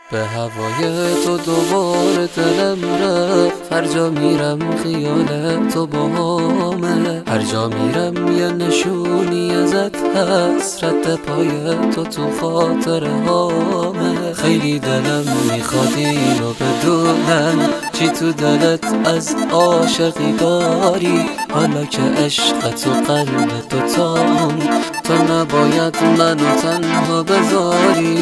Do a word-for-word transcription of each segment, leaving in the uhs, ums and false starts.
به هوای تو دوباره دلم رفت، هر جا میرم خیال تو باهامه، هر جا میرم یه نشونی ازت هست، رد پای تو تو خاطره هامه. خیلی دلم میخواد اینو بدونم چی تو دلت از عاشقی داری، حالا که عشقت و قلب تو تام، تو نباید منو تنها بذاری.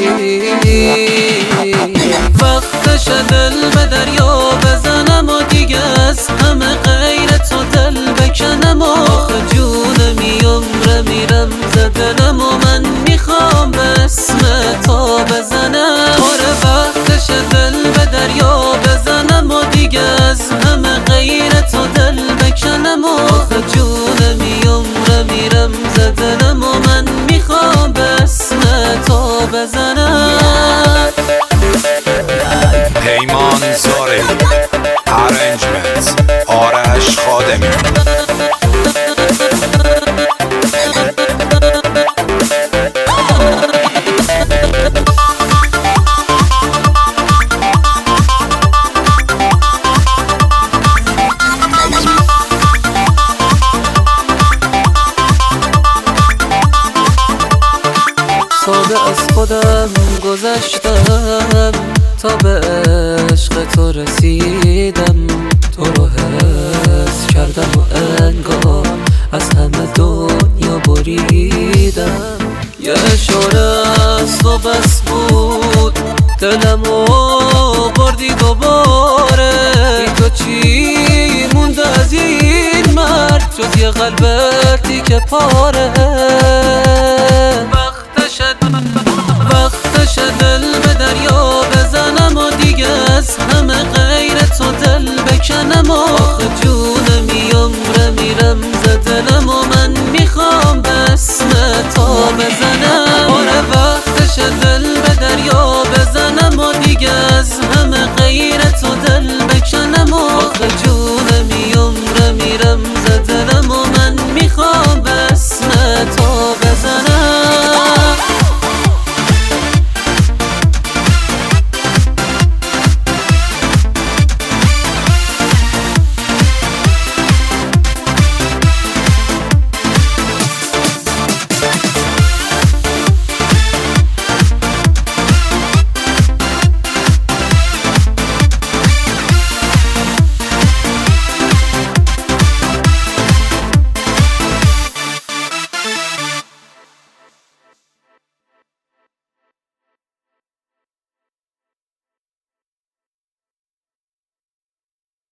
وقتش دل به دریا بزنم و دیگه از همه غیر تو دل بکنم، و آخه جونمی عمره میرم زدنم و من میخوام به اسم تو بزنم. آره وقتش دل به دریا بزنم و دیگه از همه غیر تو دل بکنم، و آخه جونمی عمره میرم زدنم و من میخوام به اسم تو بزنم. پیمان زارعی، ارنجمنت آرش خادمی. ساده از خودم گذشتم تا به عشق تو رسیدم، تو رو حس کردم و انگار از همه دنیا بریدم. یه اشاره از تو بس بود دلمو بردی دوباره، تو چی مونده از این مرد جز یه قلبتی که پاره. وقتش دل به دریا بزنم و دیگه از همه غیر تو دل بکنم، و آخه جونمی عمره میرم زدنم و من میخوام به اسم تو بزنم.